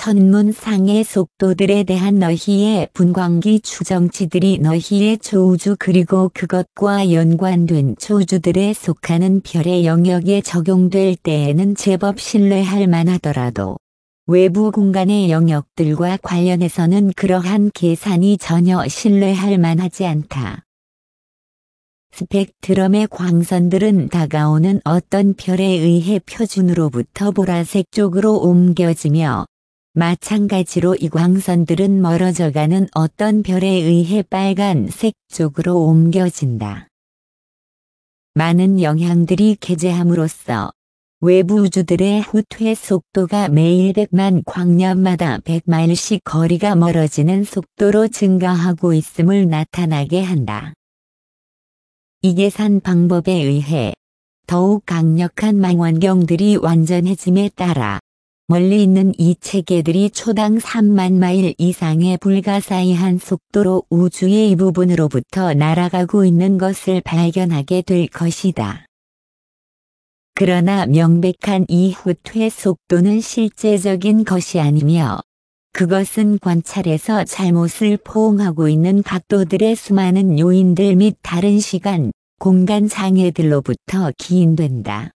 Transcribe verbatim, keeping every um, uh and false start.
천문상의 속도들에 대한 너희의 분광기 추정치들이 너희의 초우주 그리고 그것과 연관된 초우주들에 속하는 별의 영역에 적용될 때에는 제법 신뢰할 만하더라도 외부 공간의 영역들과 관련해서는 그러한 계산이 전혀 신뢰할 만하지 않다. 스펙트럼의 광선들은 다가오는 어떤 별에 의해 표준으로부터 보라색 쪽으로 옮겨지며 마찬가지로 이 광선들은 멀어져가는 어떤 별에 의해 빨간색 쪽으로 옮겨진다. 많은 영향들이 개재함으로써 외부 우주들의 후퇴 속도가 매일 백만 광년마다 백 마일씩 거리가 멀어지는 속도로 증가하고 있음을 나타나게 한다. 이 계산 방법에 의해 더욱 강력한 망원경들이 완전해짐에 따라 멀리 있는 이 체계들이 초당 삼만 마일 이상의 불가사의한 속도로 우주의 이 부분으로부터 날아가고 있는 것을 발견하게 될 것이다. 그러나 명백한 이 후퇴 속도는 실제적인 것이 아니며 그것은 관찰에서 잘못을 포옹하고 있는 각도들의 수많은 요인들 및 다른 시간, 공간 장애들로부터 기인된다.